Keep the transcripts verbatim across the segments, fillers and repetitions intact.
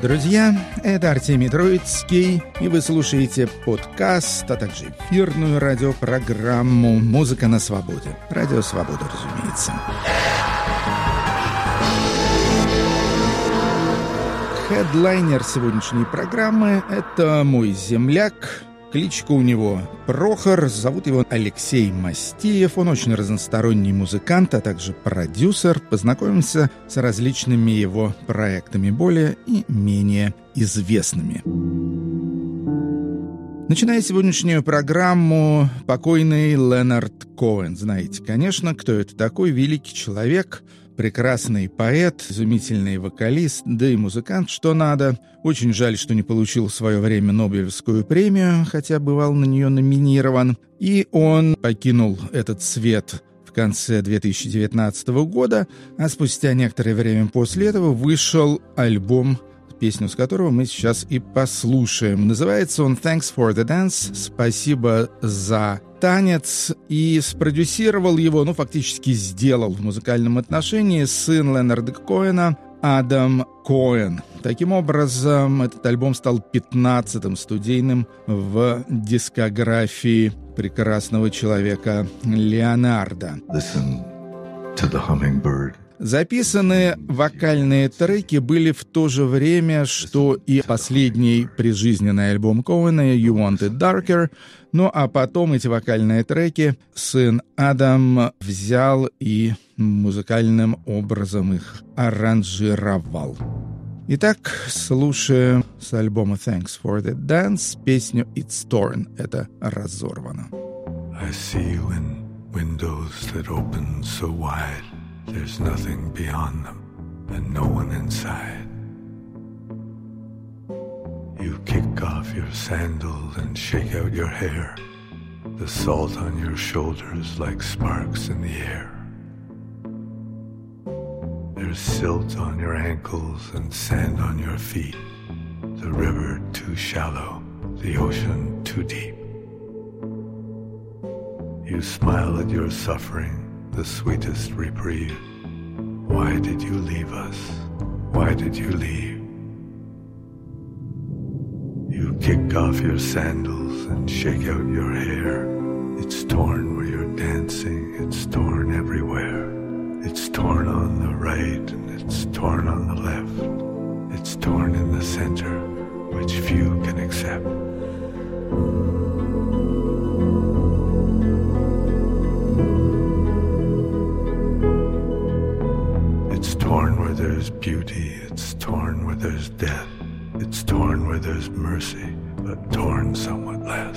друзья, это Артемий Троицкий, и вы слушаете подкаст, а также эфирную радиопрограмму «Музыка на свободе». Радио «Свобода», разумеется. Хедлайнер сегодняшней программы – это мой земляк. Кличка у него Прохор, зовут его Алексей Мастиев. Он очень разносторонний музыкант, а также продюсер. Познакомимся с различными его проектами, более и менее известными. Начиная сегодняшнюю программу, покойный Ленард Коэн. Знаете, конечно, кто это такой? Великий человек, прекрасный поэт, изумительный вокалист, да и музыкант, что надо. Очень жаль, что не получил в свое время Нобелевскую премию, хотя бывал на нее номинирован. И он покинул этот свет в конце две тысячи девятнадцатого года, а спустя некоторое время после этого вышел альбом, песню с которого мы сейчас и послушаем. Называется он «Thanks for the Dance», «Спасибо за танец», и спродюсировал его, ну, фактически сделал в музыкальном отношении сын Ленарда Коэна Адам Коэн. Таким образом, этот альбом стал пятнадцатым студийным в дискографии прекрасного человека Леонардо. Listen to the hummingbird. Записанные вокальные треки были в то же время, что и последний прижизненный альбом Коэна «You Want It Darker». Ну а потом эти вокальные треки сын Адам взял и музыкальным образом их аранжировал. Итак, слушаем с альбома «Thanks for the Dance» песню «It's Torn». Это разорвано. I see you in windows that open so wide. There's nothing beyond them and no one inside. You kick off your sandals and shake out your hair. The salt on your shoulders like sparks in the air. There's silt on your ankles and sand on your feet. The river too shallow, the ocean too deep. You smile at your suffering, the sweetest reprieve. Why did you leave us? Why did you leave? You kick off your sandals and shake out your hair. It's torn where you're dancing, it's torn everywhere. It's torn on the right and it's torn on the left. It's torn in the center, which few can accept. It's torn where there's beauty, it's torn where there's death. It's torn where there's mercy, but torn somewhat less.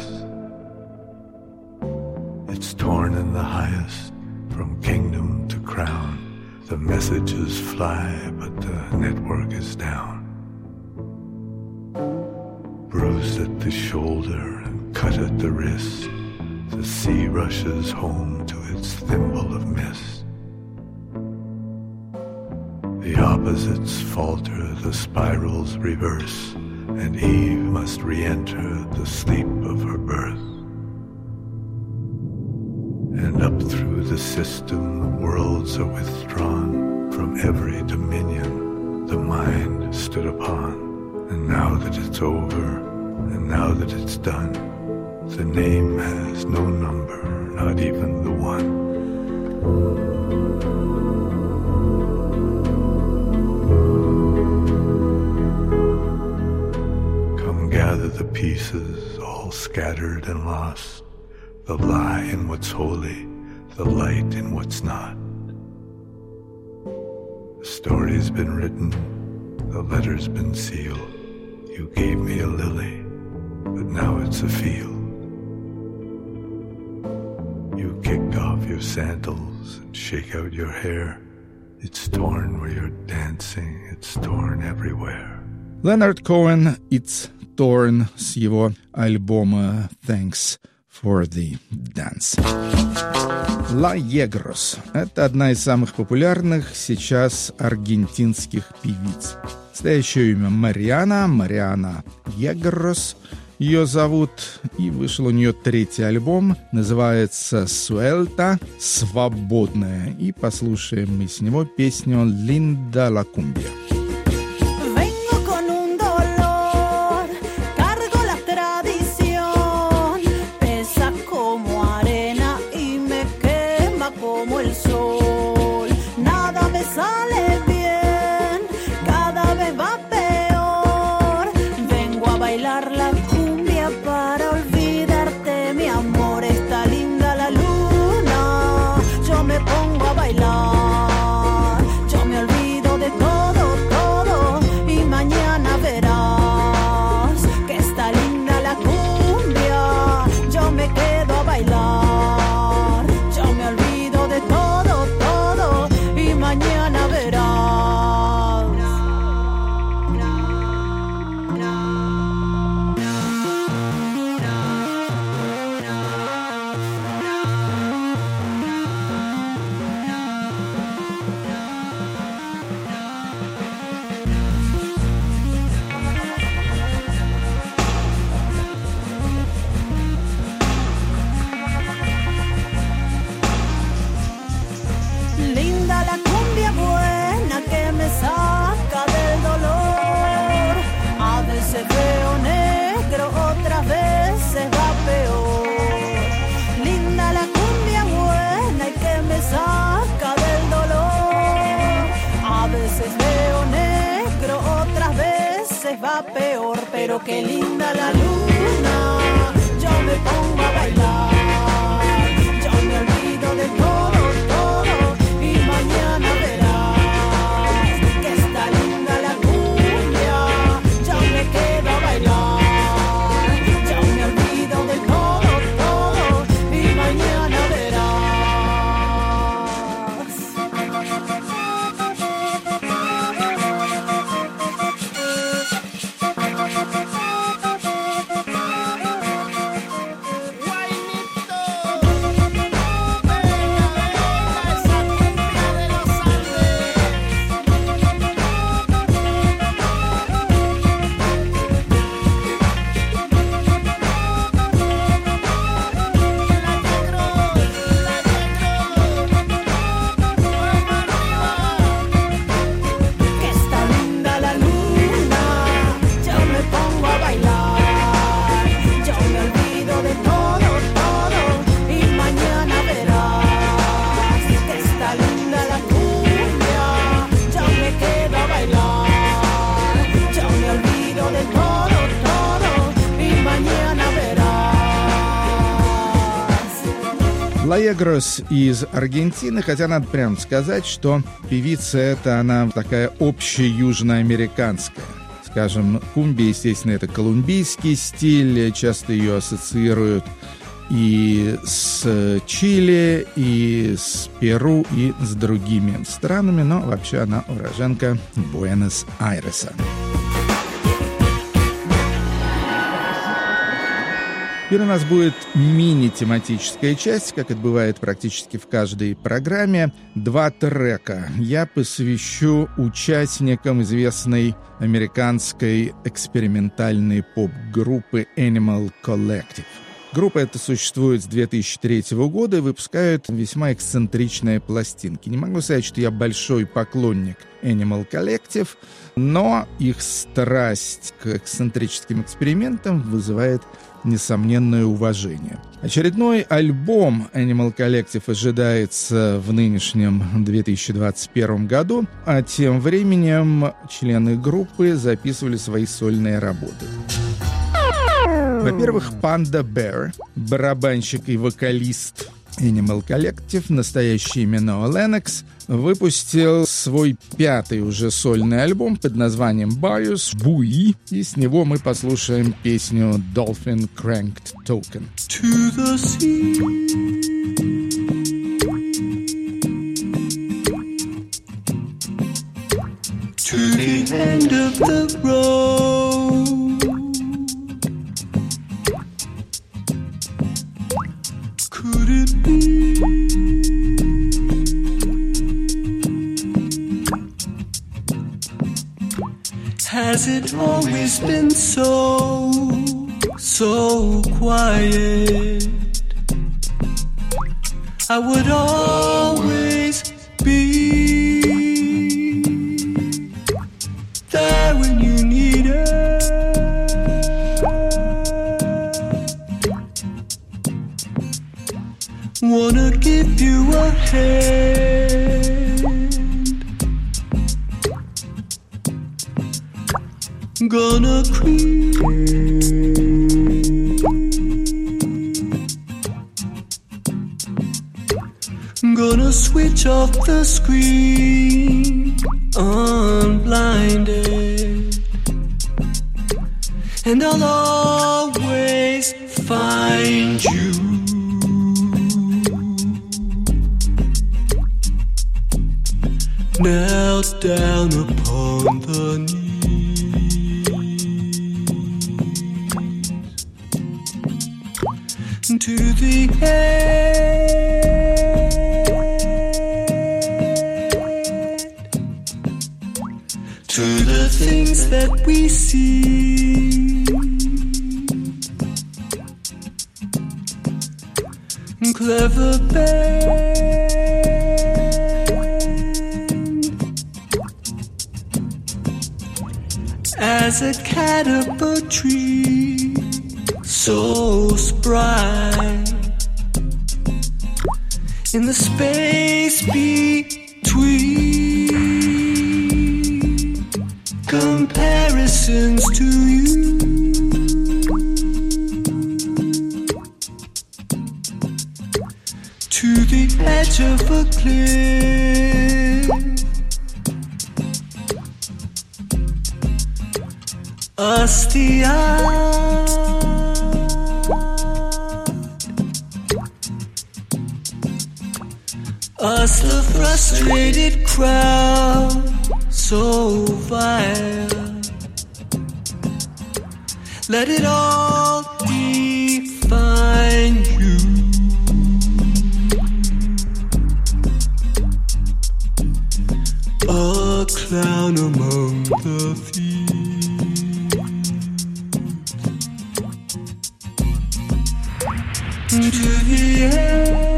It's torn in the highest, from kingdom to crown. The messages fly, but the network is down. Bruised at the shoulder and cut at the wrist, the sea rushes home to its thimble of mist. The opposites falter, the spirals reverse, and Eve must re-enter the sleep of her birth. And up through the system the worlds are withdrawn. From every dominion the mind stood upon. And now that it's over, and now that it's done, the name has no number, not even the one. Gather the pieces, all scattered and lost. The lie in what's holy, the light in what's not. The story's been written, the letter's been sealed. You gave me a lily, but now it's a field. You kick off your sandals and shake out your hair. It's torn where you're dancing, it's torn everywhere. Leonard Cohen, «It's Torn» с его альбома «Thanks for the Dance». Ла Егрос – это одна из самых популярных сейчас аргентинских певиц. Настоящее имя Мариана, Мариана Егрос ее зовут, и вышел у нее третий альбом, называется «Суэльта», «Свободная», и послушаем мы с него песню «Linda la Cumbia». Vengo con un bailar la cumbia para olvidarte, mi amor. Está linda la luna, yo me pongo a bailar. Yo me olvido de todo, todo, y mañana verás que está linda la cumbia. Yo me quedo a bailar. Yo me olvido de todo, todo, y mañana verás. Linda la cumbia buena que me saca del dolor. A veces veo negro, otras veces va peor. Linda la cumbia buena y que me saca del dolor. A veces veo negro, otras veces va peor. Pero qué linda la luna, yo me pongo a bailar. Yo me olvido de todo, todo, y mañana verás que está linda la cumbia. Yo me quedo a bailar. Yo me olvido de todo, todo, y mañana verás. Que está linda la luna, yo me pongo a bailar. Yo me olvido de todo, todo, y mañana verás que está linda la cumbia. Yo me quedo a bailar. Yo me olvido de todo, todo, y mañana verás. Ла-Егрос из Аргентины, хотя надо прямо сказать, что певица эта, она такая общеюжноамериканская. Скажем, кумбия, естественно, это колумбийский стиль, часто ее ассоциируют и с Чили, и с Перу, и с другими странами, но вообще она уроженка Буэнос-Айреса. Теперь у нас будет мини-тематическая часть, как это бывает практически в каждой программе. Два трека я посвящу участникам известной американской экспериментальной поп-группы Animal Collective. Группа эта существует с две тысячи третьего года и выпускает весьма эксцентричные пластинки. Не могу сказать, что я большой поклонник Animal Collective, но их страсть к эксцентрическим экспериментам вызывает несомненное уважение. Очередной альбом Animal Collective ожидается в нынешнем две тысячи двадцать первом году, а тем временем члены группы записывали свои сольные работы. Во-первых, Panda Bear, барабанщик и вокалист Animal Collective, настоящее имя Ноа Леннокс, выпустил свой пятый уже сольный альбом под названием Bios, Буи, и с него мы послушаем песню Dolphin Cranked Token. To the sea, to the end of the road, could it be? Has it always been so, so quiet? I would always be there when you need it. Wanna give you a hand, gonna creep. Gonna switch off the screen, unblinded, and I'll always find you. Knelt down upon the knees to the head, to the things that we see. Clever band, as a cat up a tree, so spry in the space between comparisons to you. To the edge of a cliff, us the eye, us the frustrated crowd, so vile. Let it all define you. A clown among the thieves, to the end.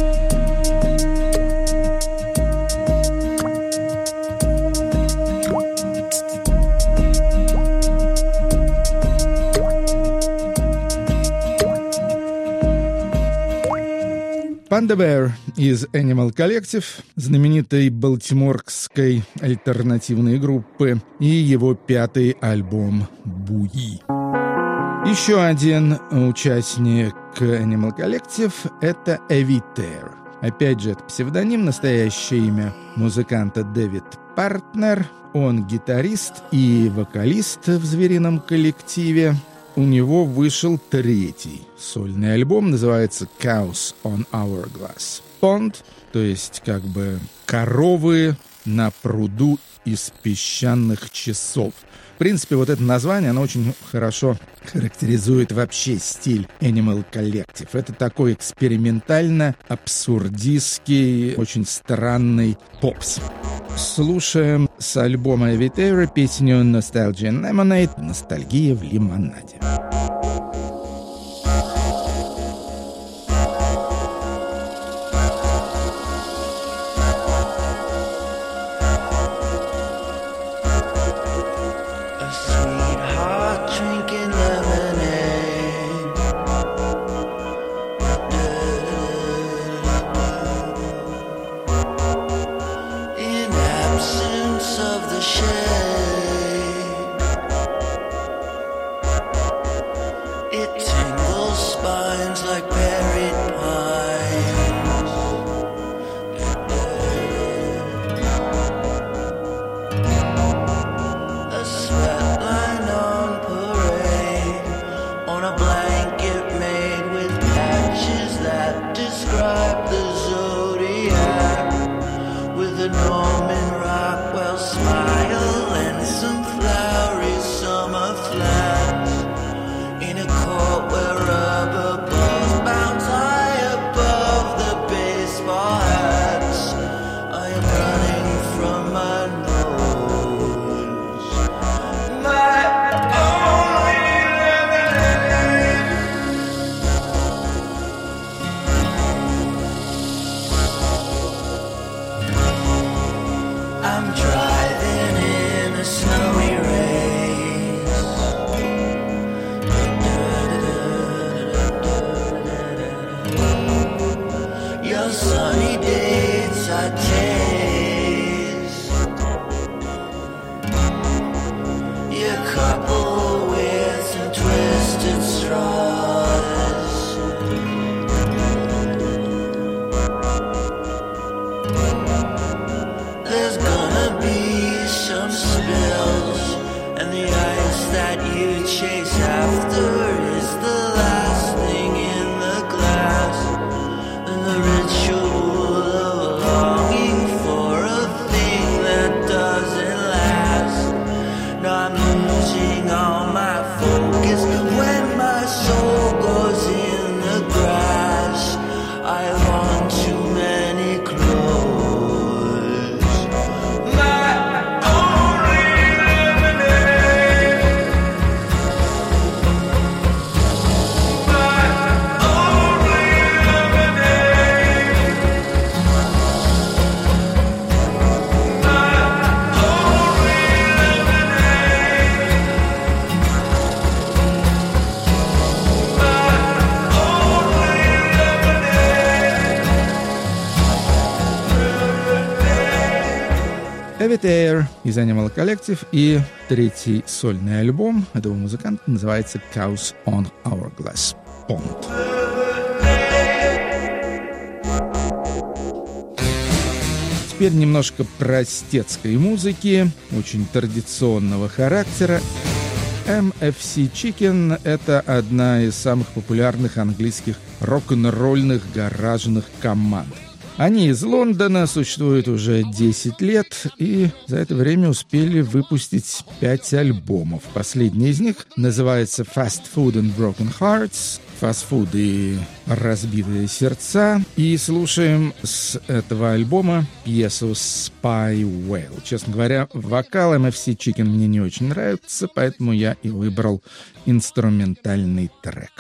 Panda Bear из Animal Collective, знаменитой балтиморской альтернативной группы, и его пятый альбом «Буи». Еще один участник Animal Collective — это Эви Тейр. Опять же, это псевдоним, настоящее имя музыканта Дэвид Партнер. Он гитарист и вокалист в зверином коллективе. У него вышел третий сольный альбом, называется «Cows on Hourglass Pond», то есть как бы «коровы на пруду из песчаных часов». В принципе, вот это название, оно очень хорошо характеризует вообще стиль Animal Collective. Это такой экспериментально-абсурдистский, очень странный попс. Слушаем с альбома Эви Тейра песню «Nostalgia in Lemonade» — «Ностальгия в лимонаде». Summer flats in a court where rubber balls its straws. There's gonna be some spills, and the ice that you chase after is the last thing in the glass. And the ritual of longing for a thing that doesn't last. Now I'm losing all my focus when my soul goes in the grass. I want too many clothes. My only lemonade. My only lemonade. My only Эвит Эйр из Animal Collective, и третий сольный альбом этого музыканта называется Chaos on Hourglass Pond. Теперь немножко простецкой музыки, очень традиционного характера. эм эф си Chicken — это одна из самых популярных английских рок-н-ролльных гаражных команд. Они из Лондона, существуют уже десять лет, и за это время успели выпустить пять альбомов. Последний из них называется «Fast Food and Broken Hearts», «Фастфуд и разбитые сердца». И слушаем с этого альбома пьесу «Spy Whale». Честно говоря, вокал эм эф си Chicken мне не очень нравится, поэтому я и выбрал инструментальный трек.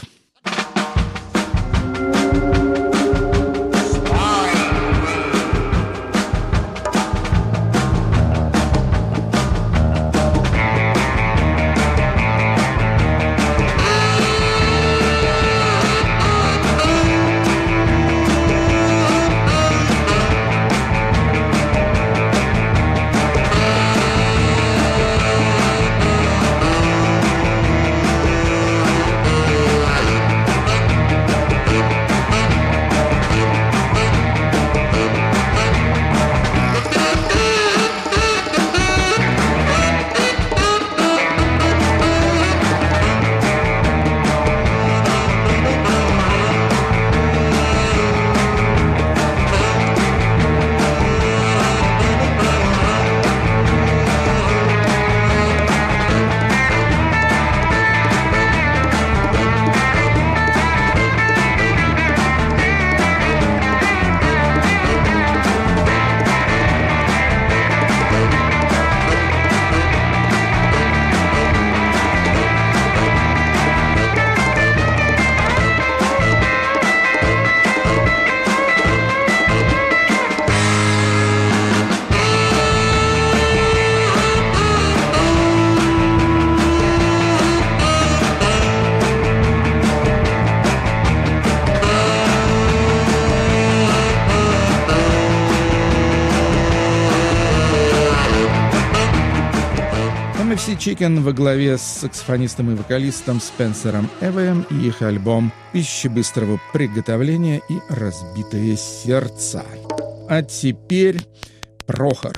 эм эф си Chicken во главе с саксофонистом и вокалистом Спенсером Эвоем и их альбом «Пища быстрого приготовления и разбитые сердца». А теперь Прохор.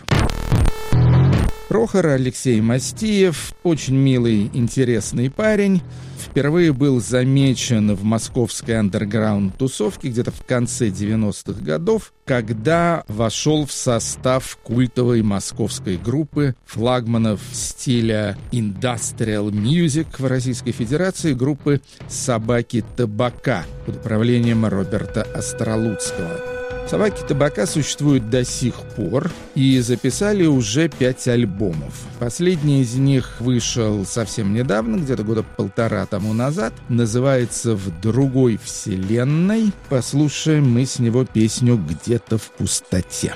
Прохор Алексей Мастиев, очень милый, интересный парень. Впервые был замечен в московской андерграунд-тусовке где-то в конце девяностых годов, когда вошел в состав культовой московской группы флагманов стиля Industrial Music в Российской Федерации, группы «Собаки табака» под управлением Роберта Остролуцкого. «Собаки табака» существуют до сих пор и записали уже пять альбомов. Последний из них вышел совсем недавно, где-то года полтора тому назад. Называется «В другой вселенной». Послушаем мы с него песню «Где-то в пустоте».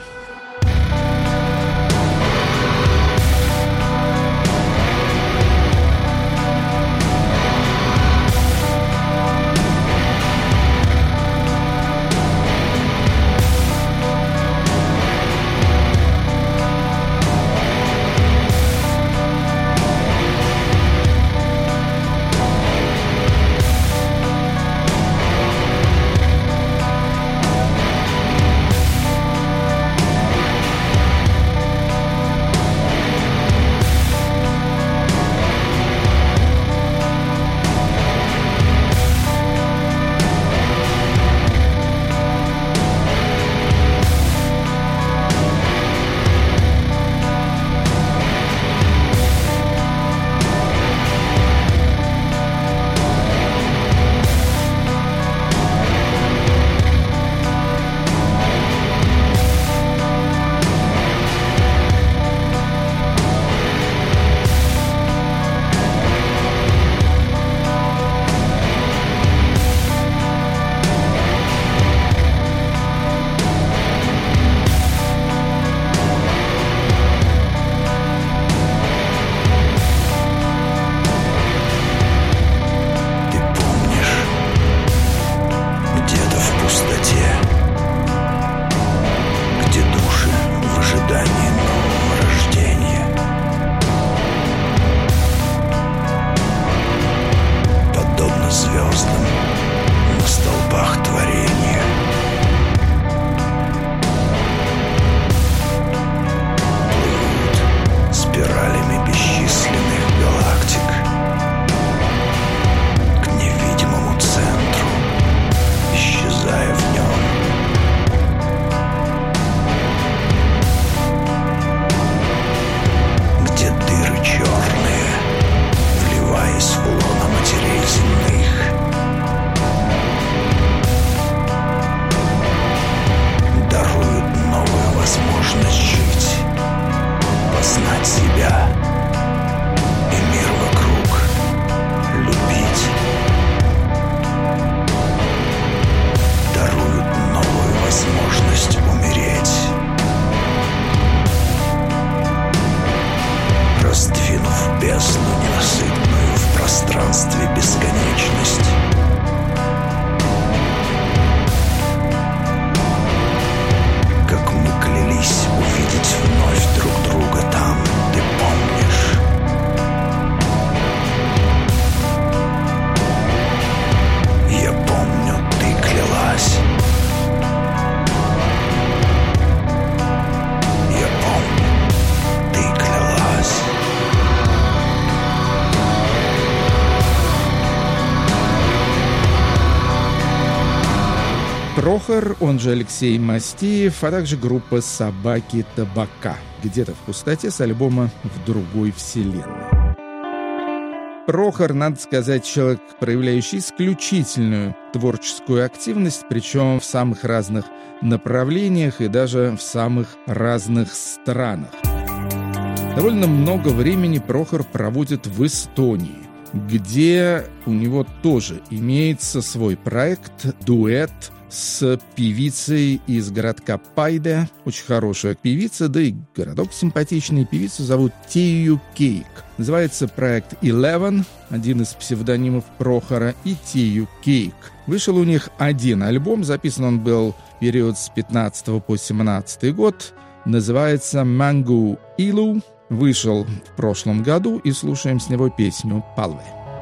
Прохор, он же Алексей Мастеев, а также группа «Собаки Табака» где-то в пустоте с альбома «В другой вселенной». Прохор, надо сказать, человек, проявляющий исключительную творческую активность, причем в самых разных направлениях и даже в самых разных странах. Довольно много времени Прохор проводит в Эстонии, где у него тоже имеется свой проект, дуэт с певицей из городка Пайде. Очень хорошая певица, да и городок симпатичный. Певицу зовут Тию Кейк. Называется проект Eleven, один из псевдонимов Прохора, и Тию Кейк. Вышел у них один альбом, записан он был в период с пятнадцатого по семнадцатый год. Называется «Mangu Ilu». Вышел в прошлом году, и слушаем с него песню «Palve».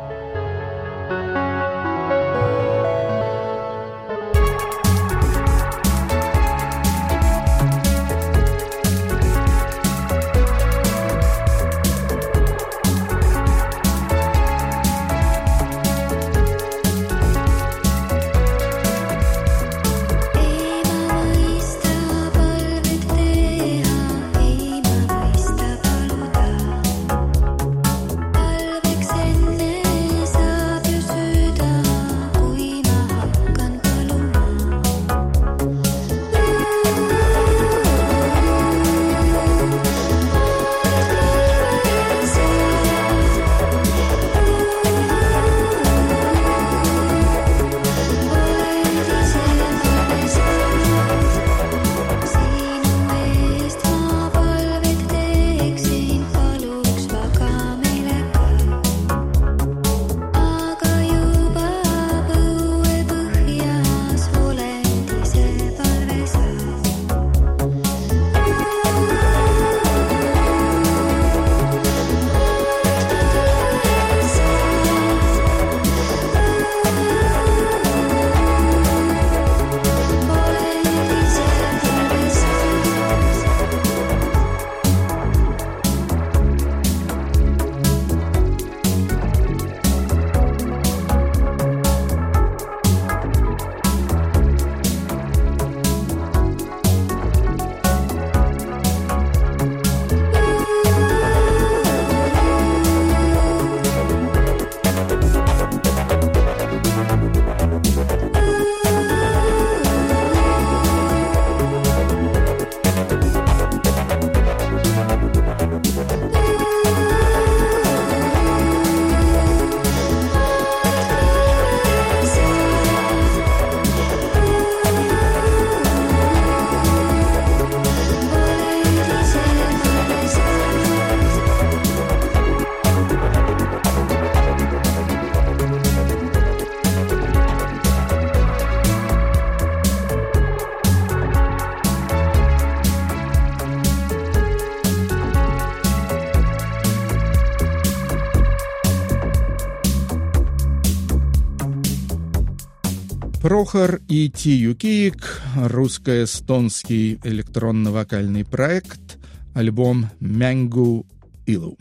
Прохор и Тию Кейк, русско-эстонский электронно-вокальный проект, альбом «Mangu Ilu».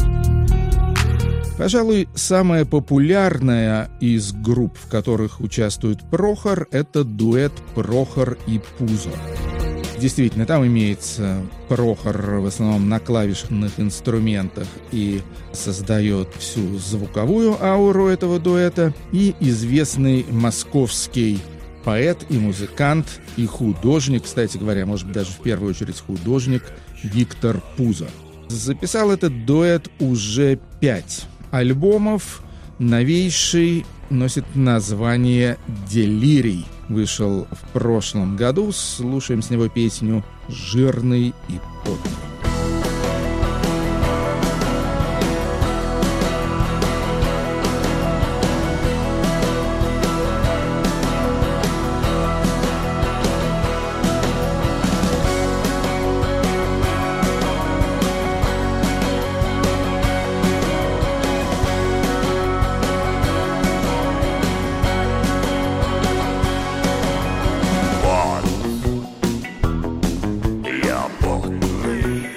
Пожалуй, самая популярная из групп, в которых участвует Прохор, это дуэт Прохор и Пузо. Действительно, там имеется Прохор в основном на клавишных инструментах и создает всю звуковую ауру этого дуэта, и известный московский поэт и музыкант, и художник, кстати говоря, может быть, даже в первую очередь художник, Виктор Пузо. Записал этот дуэт уже пять альбомов. Новейший носит название «Делирий». Вышел в прошлом году. Слушаем с него песню «Жирный и потный». Я потный.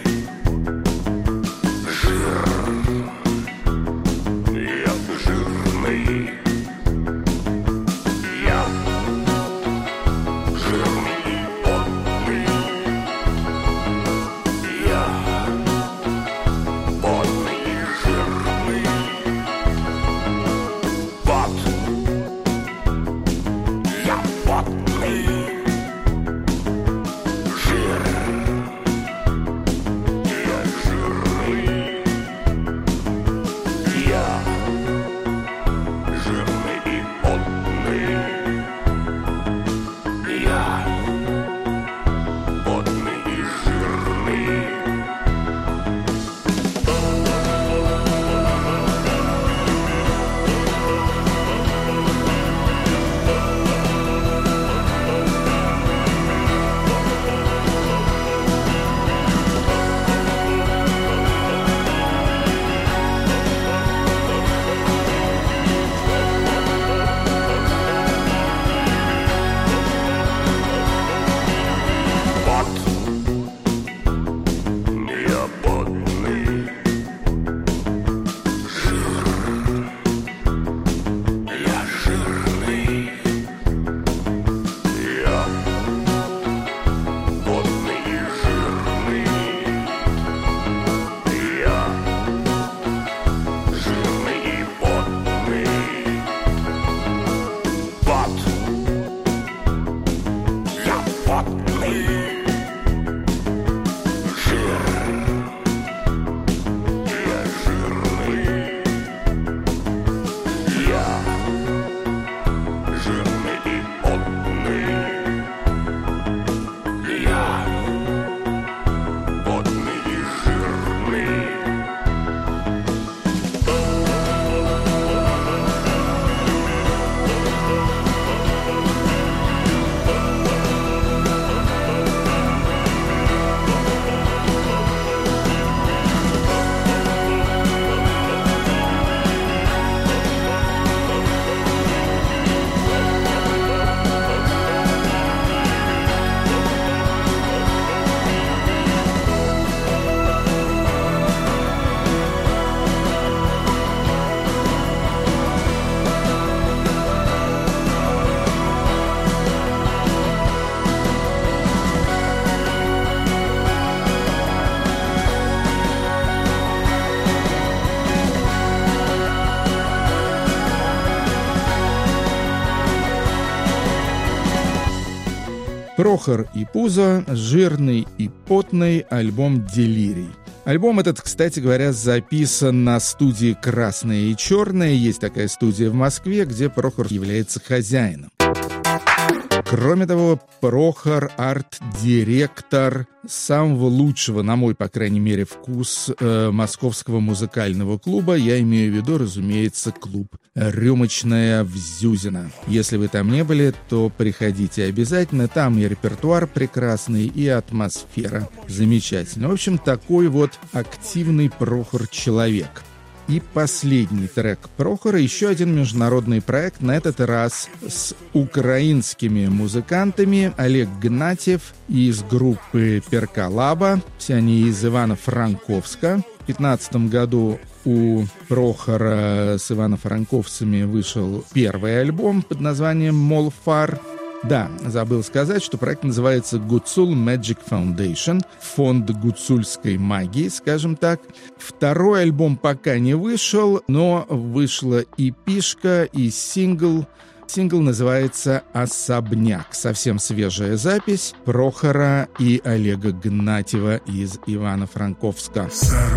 Прохор и Пузо, жирный и потный альбом «Делирий». Альбом этот, кстати говоря, записан на студии «Красное и черное». Есть такая студия в Москве, где Прохор является хозяином. Кроме того, Прохор — арт-директор самого лучшего, на мой, по крайней мере, вкус, э, московского музыкального клуба. Я имею в виду, разумеется, клуб «Рюмочная» в Зюзино. Если вы там не были, то приходите обязательно. Там и репертуар прекрасный, и атмосфера замечательная. В общем, такой вот активный Прохор-человек. И последний трек Прохора — еще один международный проект, на этот раз с украинскими музыкантами. Олег Гнатьев из группы «Перкалаба». Все они из Ивано-Франковска. В две тысячи пятнадцатом году у Прохора с ивано-франковцами вышел первый альбом под названием «Молфар». Да, забыл сказать, что проект называется «Гуцул Magic Foundation», фонд гуцульской магии, скажем так. Второй альбом пока не вышел, но вышла и пишка, и сингл. Сингл называется «Особняк». Совсем свежая запись Прохора и Олега Гнатьева из Ивано-Франковска.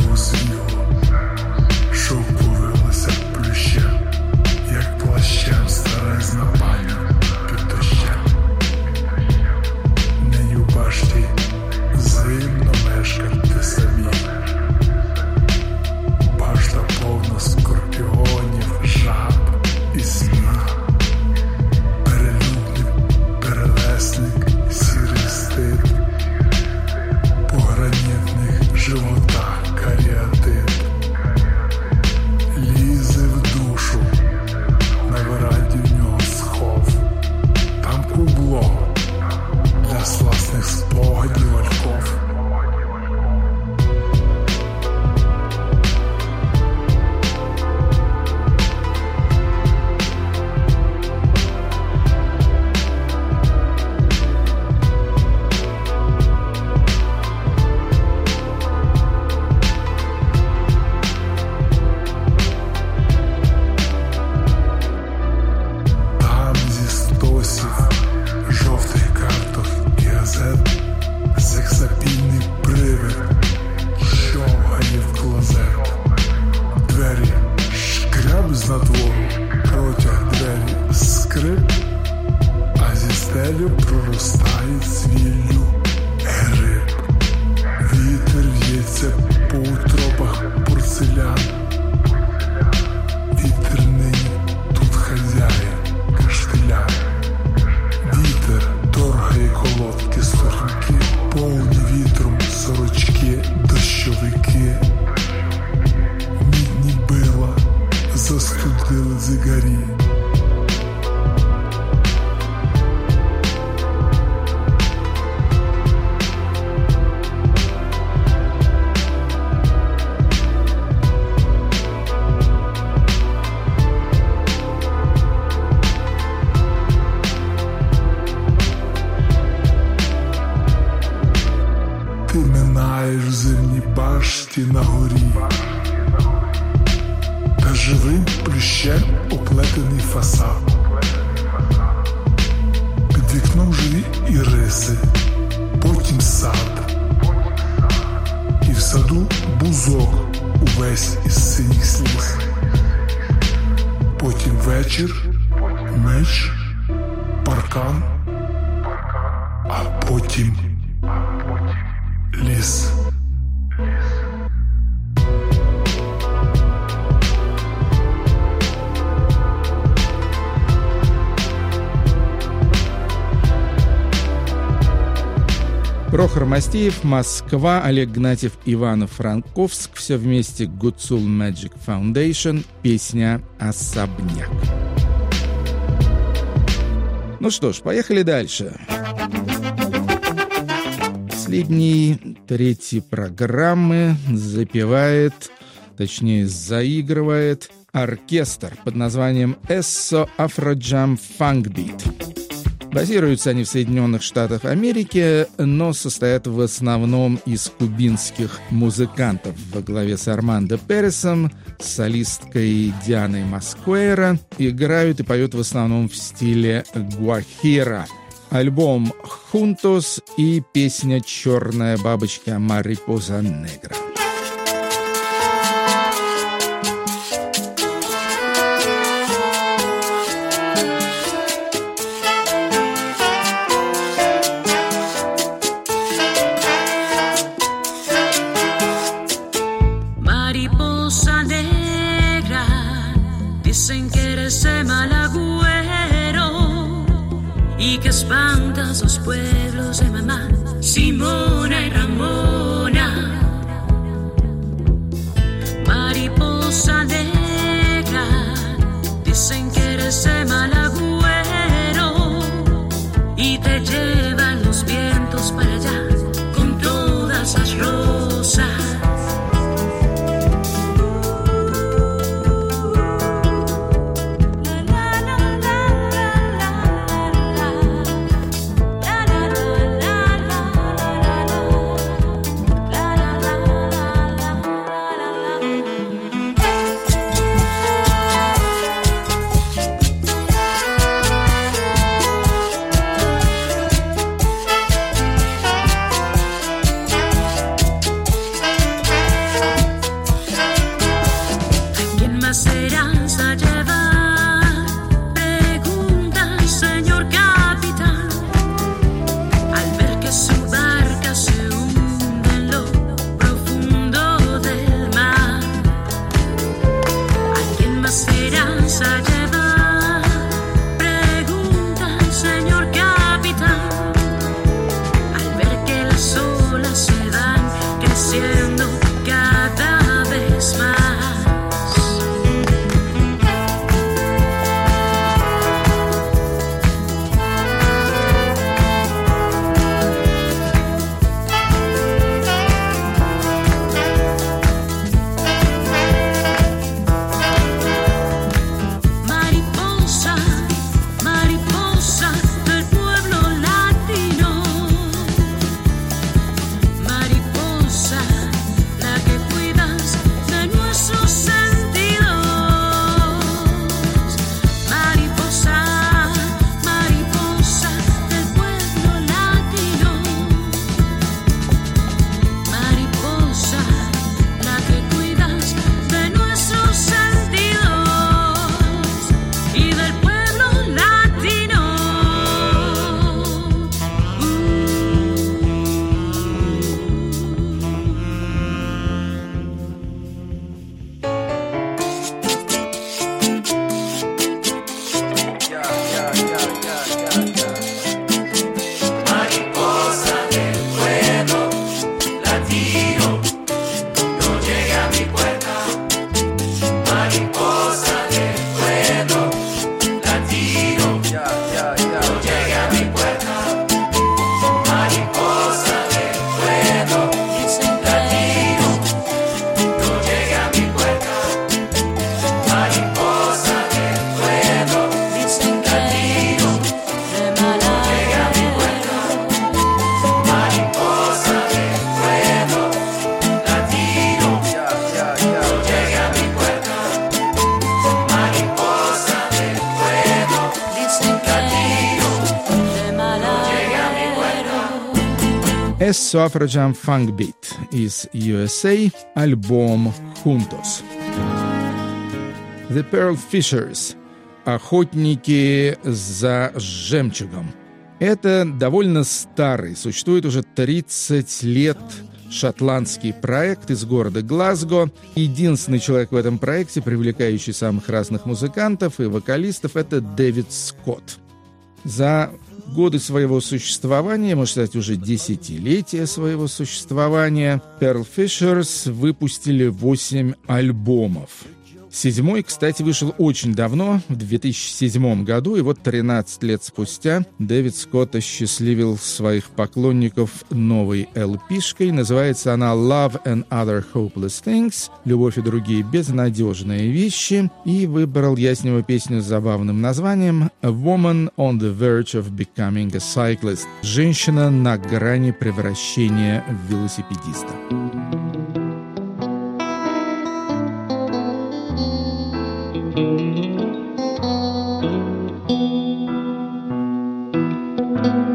Як плащем старезна пані під дощем. Не юбашті зимно мешкати самі. Башта повна скорпіонів, жаб і сніг. Перелюбник, перелесник, сірий стид. По гранітних животах каріатид. Лізе в душу, на веранді в нього схов. Там кубло для сласних спогадів альков. Проростає цвіллю гриб. Вітер в'ється по утробах порцелян. Вітер нині тут хазяїн, каштелян. Вітер торгає колодки, сорки, повні вітром сорочки, дощовики. Мідні била застудили дзигарі. Ти минаєш в зимній башті на горі, та живим плющем оплетений фасад. Під вікном живі іриси, потім сад. І в саду бузок увесь із синіх сліз. Потім вечір, ніч, паркан, а потім ліс. Прохор Мастеев, Москва, Олег Гнатьев, Ивано-Франковск. Все вместе Гуцул Magic Foundation. Песня «Особняк». Ну что ж, поехали дальше. Последней трети программы запевает, точнее заигрывает оркестр под названием Esso Afro Jam Funk Beat. Базируются они в Соединенных Штатах Америки, но состоят в основном из кубинских музыкантов во главе с Армандо Пересом, с солисткой Дианой Маскуэйра. Играют и поют в основном в стиле гуахира. Альбом «Juntos» и песня «Черная бабочка» Mariposa Negra. Mariposa negra, dicen que eres el mal agüero y que espantas los pueblos de mamá, Simona y Ramona. Mariposa negra, dicen que eres el mal agüero y te llevan los vientos para allá con todas las rosas. Suffragan Funk Beat из ю эс эй, альбом «Juntos». The Pearl Fishers — «Охотники за жемчугом». Это довольно старый, существует уже тридцать лет, шотландский проект из города Глазго. Единственный человек в этом проекте, привлекающий самых разных музыкантов и вокалистов, это Дэвид Скотт. За годы своего существования, можно сказать, уже десятилетия своего существования, Pearl Fishers выпустили восемь альбомов. Седьмой, кстати, вышел очень давно, в две тысячи седьмом году, и вот тринадцать лет спустя Дэвид Скотт осчастливил своих поклонников новой эл пи-шкой. Называется она «Love and Other Hopeless Things» — «Любовь и другие безнадежные вещи». И выбрал я с него песню с забавным названием «A Woman on the Verge of Becoming a Cyclist» — «Женщина на грани превращения в велосипедиста». Thank you.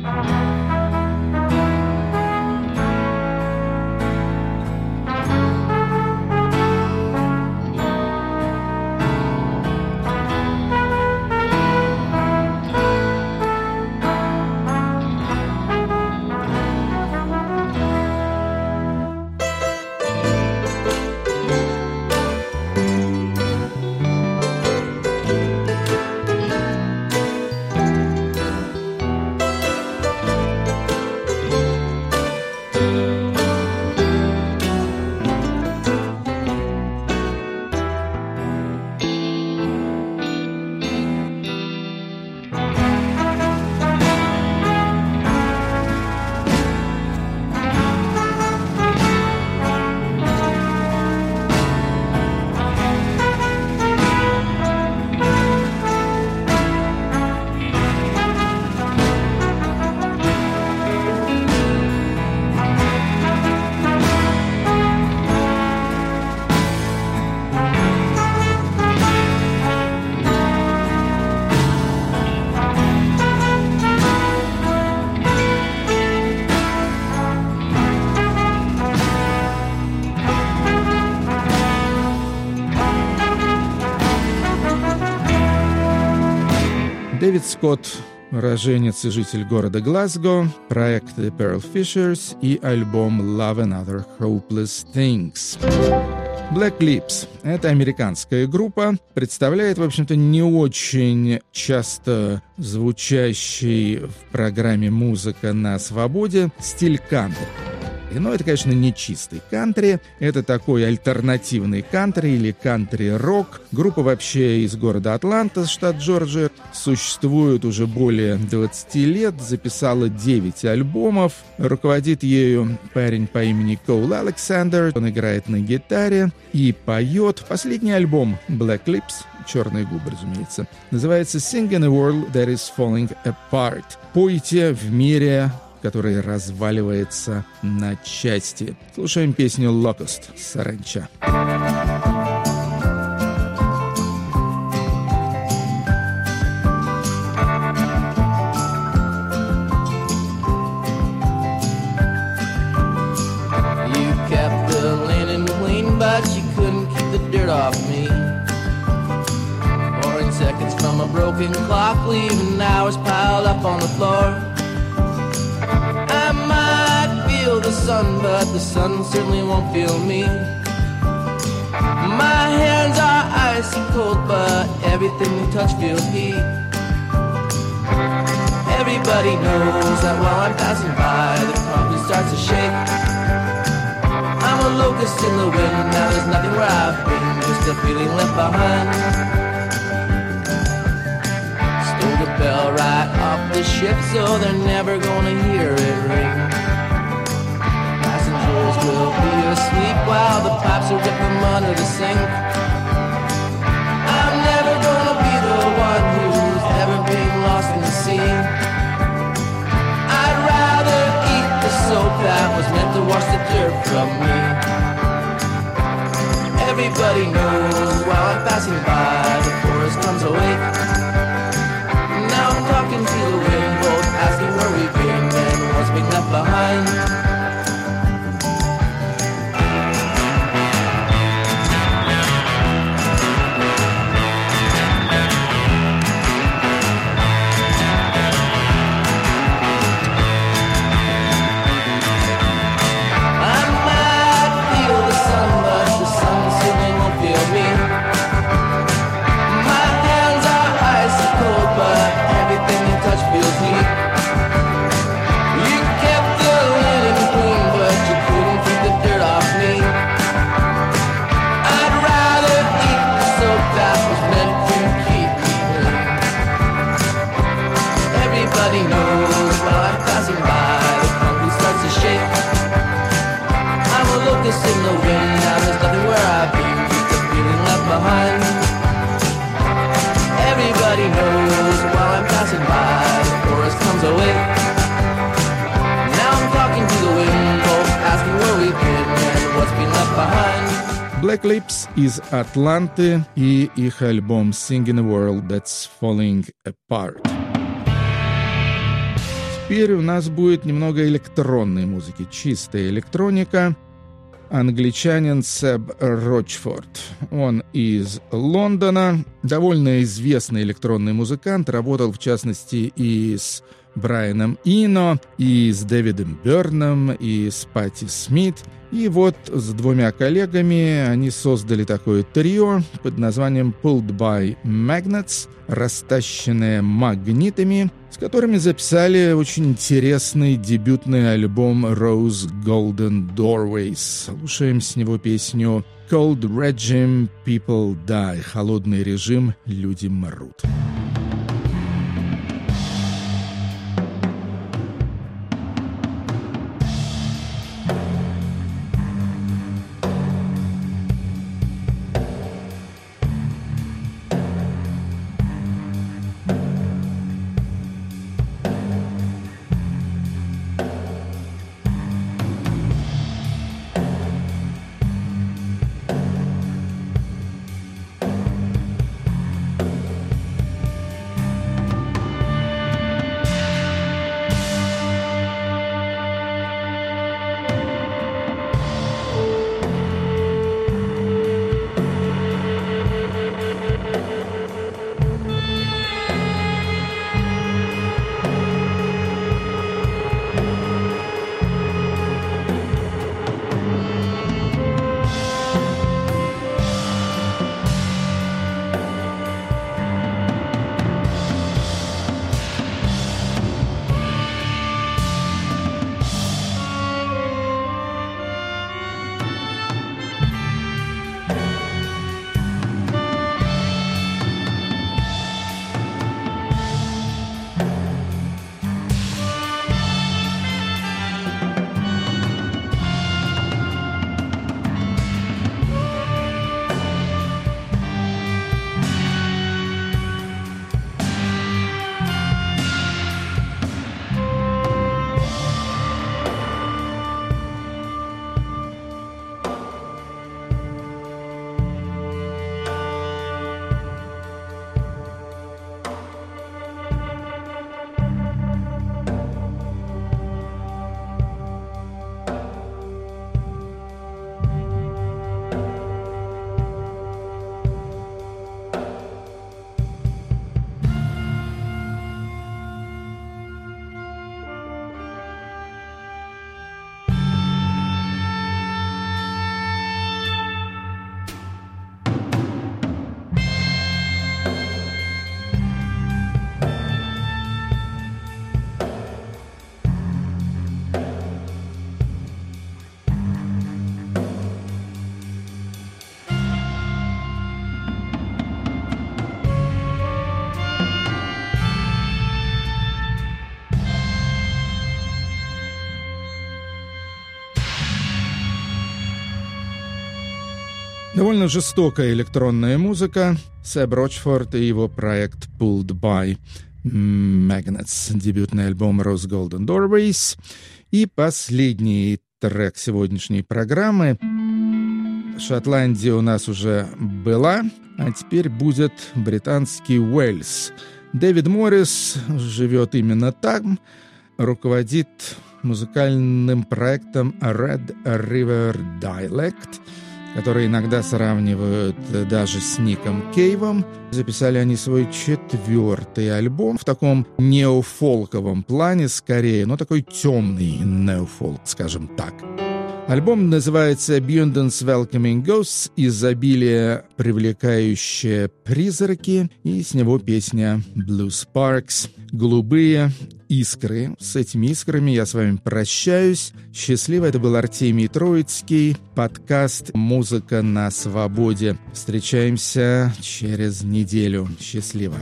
Дэвид Скотт, уроженец и житель города Глазго, проект The Pearl Fishers и альбом Love and Other Hopeless Things. Black Lips — это американская группа, представляет, в общем-то, не очень часто звучащий в программе «Музыка на свободе» стиль кантри. Но это, конечно, не чистый кантри, это такой альтернативный кантри или кантри-рок. Группа вообще из города Атланта, штат Джорджия, существует уже более двадцати лет, записала девять альбомов. Руководит ею парень по имени Коул Александр, он играет на гитаре и поет. Последний альбом Black Lips, черные губы, разумеется, называется Sing in a World That is Falling Apart. Пойте в мире, который разваливается на части. Слушаем песню «Locust» Саранча. You kept the linen clean, but you couldn't keep the dirt off me. Pouring seconds from a broken clock, leaving hours piled up on the floor. The sun, but the sun certainly won't feel me. My hands are icy cold, but everything you touch feels heat. Everybody knows that while I'm passing by, the concrete starts to shake. I'm a locust in the wind, now there's nothing where I've been, just a feeling left behind. Stole the bell right off the ship, so they're never gonna hear it ring. Will be asleep while the pipes are ripped from under the sink. I'm never gonna be the one who's ever been lost in the sea. I'd rather eat the soap that was meant to wash the dirt from me. Everybody knows while I'm passing by, the forest comes awake. Now I'm talking to the wind, both asking where we've been and what's been left behind. Black Lips из Атланты и их альбом Sing in a World That's Falling Apart. теперь у нас будет немного электронной музыки, чистая электроника. Англичанин Себ Рочфорд. Он из Лондона, довольно известный электронный музыкант, работал в частности и с Брайаном Ино, и с Дэвидом Бёрном, и с Патти Смит. И вот с двумя коллегами они создали такое трио под названием Pulled by Magnets, растащенное магнитами, с которыми записали очень интересный дебютный альбом Rose Golden Doorways. Слушаем с него песню Cold Regime People Die. Холодный режим, люди мрут. Довольно жестокая электронная музыка. Себ Рочфорд и его проект Pulled by Magnets, дебютный альбом Rose Golden Doorways. И последний трек сегодняшней программы. Шотландия у нас уже была, а теперь будет британский Уэльс. Дэвид Моррис живет именно там, руководит музыкальным проектом Red River Dialect, который иногда сравнивают даже с Ником Кейвом. Записали они свой четвертый альбом в таком неофолковом плане скорее, но такой темный неофолк, скажем так. Альбом называется «Abundance Welcoming Ghosts», изобилие, привлекающее призраки, и с него песня «Blue Sparks», «Голубые искры». С этими искрами я с вами прощаюсь. Счастливо, это был Артемий Троицкий, подкаст «Музыка на свободе». Встречаемся через неделю. Счастливо.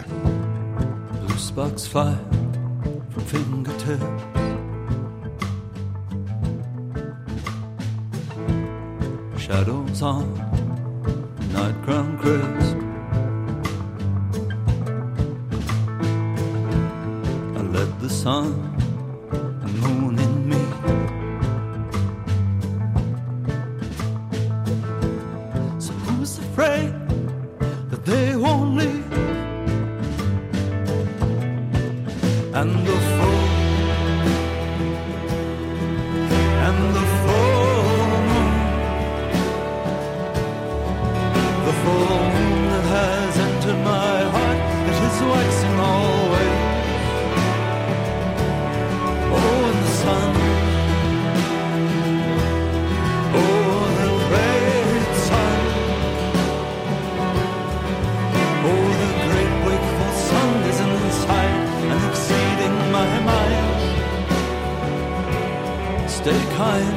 Blue sparks fly from fingertips. Shadows on night crown crest. I let the sun and moon in me. So who's afraid that they won't leave? And the fool stay kind.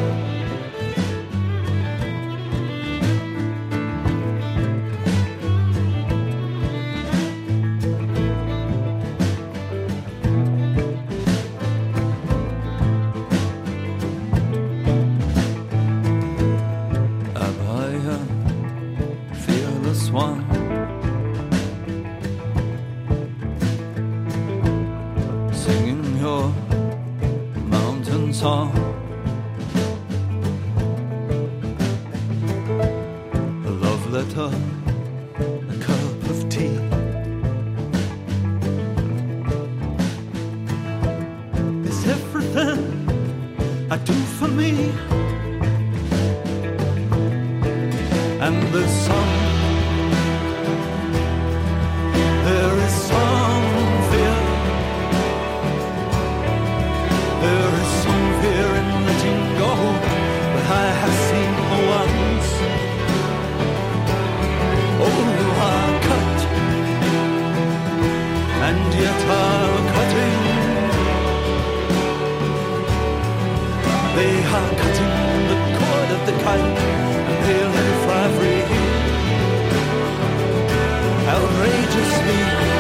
Abhaya, fearless one, singing your mountain song. A love letter, a cup of tea. Is everything I do for me? And the sun, there is some fear. There is some fear in letting go, but I have seen her once. Oh, you are cut, and yet are cutting. They are cutting the cord of the kite, and they'll let it fly free. Outrageously